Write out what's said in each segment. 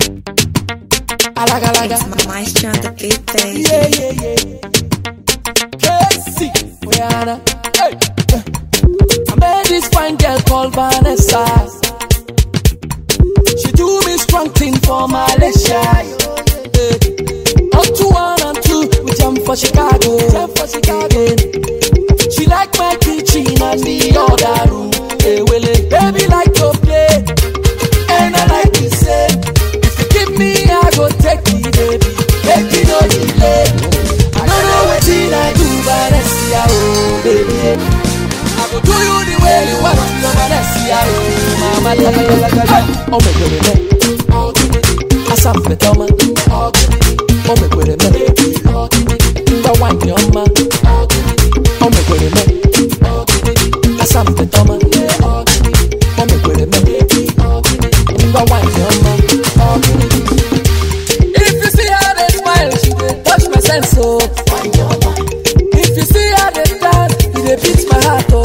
Alaga. It's my maestro on the beat, baby. Yeah. Casey, Rihanna. Hey. I met this fine girl called Vanessa. She do me strong thing for Malaysia. On 2 1 and 2, we jump for Chicago. She like my kitchen and the other room. Hey, well, baby like to play, and I like to say, if you give me, I go take it, baby. Take it no delay. I don't know what I do, Vanessa, oh baby. I go do you the way you want to, Vanessa, oh mama. Oh my God, I saw the Toma. Oh my God, the wine, your man. Oh my God, I saw the Toma. Oh my God, the wine, your man. If you see how they smile, she dey touch my sense, oh. If you see how they dance, it dey beat my heart, oh.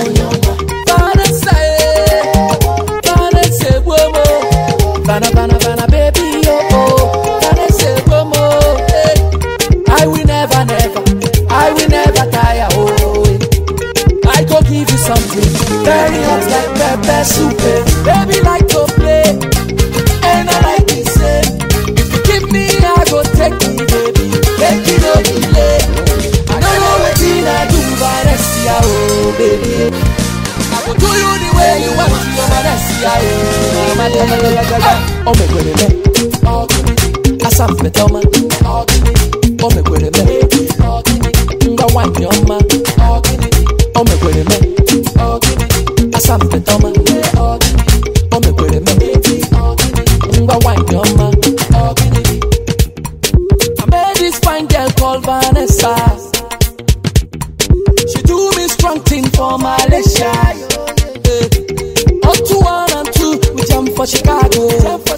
Vanessa, womo, Vanna, baby, oh. Vanessa, womo, hey. I will never tire, oh. I go give you something very hot like pepper soup, baby like to play, and I like to say, if you give me, I go take it, baby. Take it no delay. I don't know what I do, Vanessa, oh baby. I go do you the way you want to, Vanessa, oh mama. Oh my God, I saw the Toma. Oh my God, the wine, your man. Oh my God, I saw the Toma. Oh my God, the wine, your man. I met this fine girl called Vanessa. She do me strong thing for Malaysia. On 2 1 and 2, we jump for Chicago.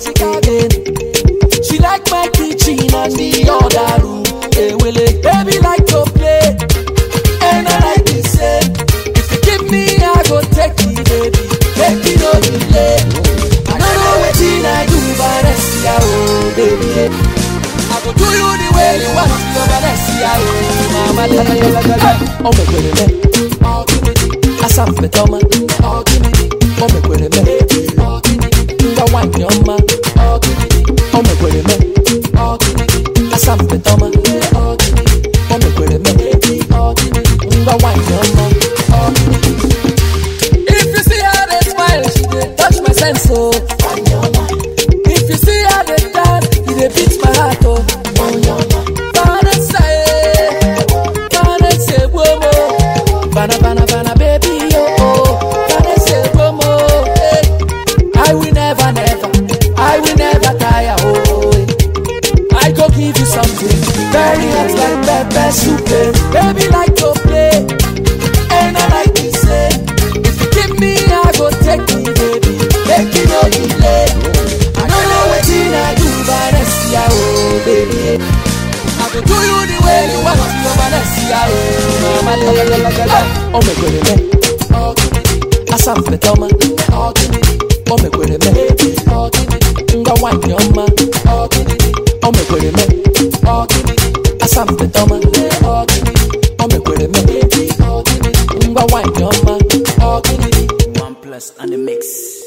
She like my kitchen and the other room. Hey, well, baby like to play, and I like to say, if you give me, I go take it, baby. Take it no delay. I don't know what I do, Vanessa, oh baby. I go do you the way you want to, Vanessa, oh mama. Oh my God, I saw the Toma. Oh my God, the wine, your man. Oh my God, I saw the Toma. Oh my God, the wine, your man. If you see how they smile, she dey touch my sense, oh. If you see how they dance, it dey beat my heart, oh. Vanessa, womo, Vanna, baby, oh. Vanessa, womo, hey. I will never tire, oh. I go give you something very hot like pepper soup, baby like to play, and I like to say, if you give me, I go take it, baby. Take it no delay. I don't know what I do, Vanessa, oh baby. I go do you the way you want to, Vanessa, oh mama. Oh my God, I saw the Toma. Oh my God, the wine, your man. Oh my God, I saw the Toma. Oh my God, the wine, your man. 1+ on the mix.